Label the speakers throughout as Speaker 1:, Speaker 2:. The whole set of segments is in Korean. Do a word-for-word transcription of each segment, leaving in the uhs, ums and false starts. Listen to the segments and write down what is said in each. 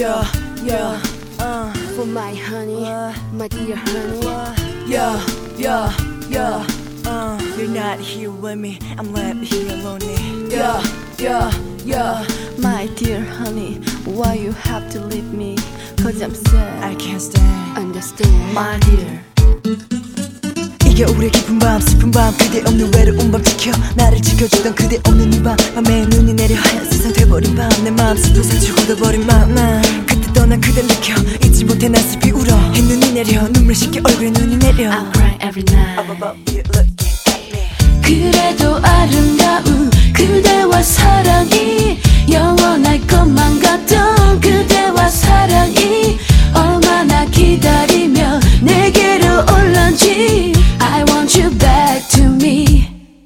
Speaker 1: yeah, yeah, uh,
Speaker 2: For my honey,
Speaker 1: uh,
Speaker 2: my dear honey.
Speaker 1: uh, yeah, yeah, yeah, uh, you're not here with me, I'm left here lonely. Yeah, yeah, yeah,
Speaker 2: My dear honey, why you have to leave me? Cause I'm sad.
Speaker 1: I can't stand.
Speaker 2: Understand,
Speaker 1: My dear. 이게 우리의 깊은 밤 슬픈 밤 그대 없는 외로운 밤 지켜 나를 지켜주던 그대 없는 이 밤 밤에 눈이 내려 하얀 세상 돼버린 밤 내 마음 슬픈 상처 걷어버린 마음 난 그때 떠난 그댈 느껴 잊지 못해 난 슬피 울어 해 눈이 내려 눈물 씻겨 얼굴에 눈이 내려
Speaker 2: I cry every night.
Speaker 1: I'm about you looking at me.
Speaker 2: 그래도 아름다운 그대와 사랑이 영원할 것만 같던 그대와 사랑이 얼마나 기다리며 내게로 올런지 I want you back to me.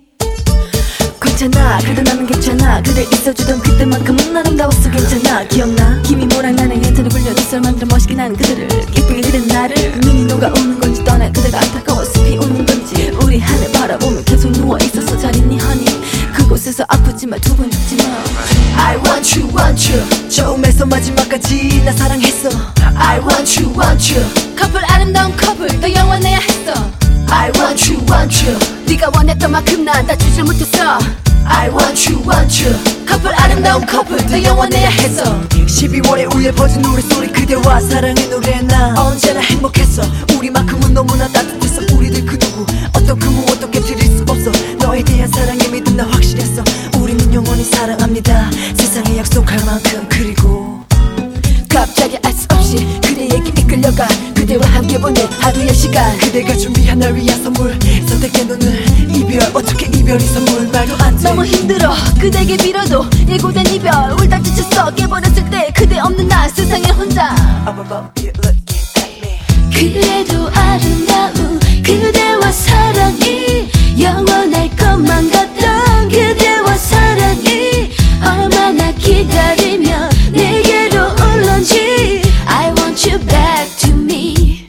Speaker 2: 괜찮아 그래도 나는 괜찮아 그대 있어주던 그때만큼은 아름다웠어 괜찮아 기억나 김이 모락나는 렌트를 굴려 빗을 만들어 멋있게 나는 그대를 기쁘게 그린 나를 눈이 녹아오는 건지 떠나 그대가 안타까워서 비오는 건지 우리 하늘 바라보며 계속 누워있어서 잘 있니 honey 그곳에서 아프지만 두 번 죽지마
Speaker 1: I want you want you 처음에서 마지막까지 나 사랑했어 I want you want you
Speaker 2: 커플 아름다운 커플 더 영원해야 했어
Speaker 1: I want you want you
Speaker 2: 네가 원했던 만큼 난 다 주질 못했어
Speaker 1: I want you want you
Speaker 2: 커플 아름다운 커플 더 영원해야 했어
Speaker 1: 십이월에 울려 퍼진 노래소리 그대와 사랑의 노래 나 언제나 행복했어 우리만큼은 너무나 따뜻했어 우리들 그 누구 어떤 그 무엇도 깨뜨릴 수 없어 너에 대한 사랑에 믿음 나 확실했어 우리는 영원히 사랑합니다 세상에 약속할 만큼 그리고
Speaker 2: 갑자기 알 수 없이 그대에게 이끌려가 그대와 함께 보낸 하루의 시간
Speaker 1: 그대가 준비한 날 위한 선물 선택된 오늘 이별 어떻게 이별이 선물 말도 안돼
Speaker 2: 너무 힘들어 그대에게 빌어도 예고된 이별 울다 지쳤어 깨버렸을 때 그대 없는 나 세상에 혼자
Speaker 1: I'm about you looking at me
Speaker 2: 그래도 아름다운 그대와 사랑이 영원할 것만 같던 그대와 사랑이 얼마나 기다리며 내게로 올런지 I want you back to me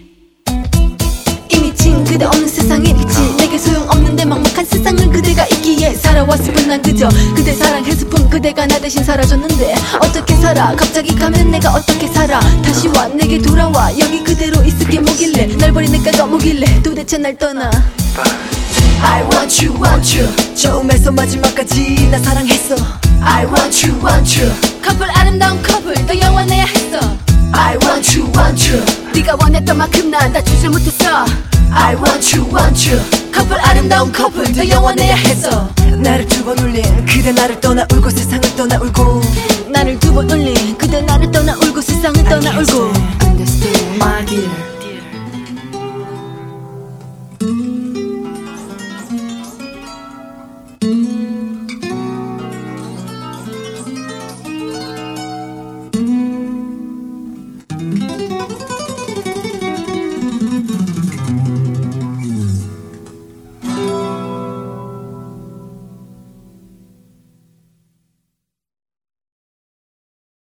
Speaker 2: 이미 진 그대 없는 세상이겠지 내게 소용없는데 막막한 세상은 그대가 있기에 살아왔을 뿐 난 그저 그대 사랑했을 뿐 그대가 나 대신 사라졌는데 어떻게 살아 갑자기 가면 내가 어떻게 살아 다시 와 내게 돌아와 여기 그대로 있을게 뭐길래 날 버린 내가 뭐길래 도대체 날 떠나
Speaker 1: I want you want you 처음에서 마지막까지 나 사랑했어 I want you want you
Speaker 2: 커플 아름다운 커플 더 영원해야 했어
Speaker 1: I want you want you
Speaker 2: 네가 원했던 만큼 난 다 주질 못했어
Speaker 1: I want you want you
Speaker 2: 커플 아름다운 커플 더 영원해야 했어
Speaker 1: 나를 두 번 울린 그대 나를 떠나 울고 세상을 떠나 울고
Speaker 2: 나를 두 번 울린 그대 나를 떠나 울고 세상을 떠나 울고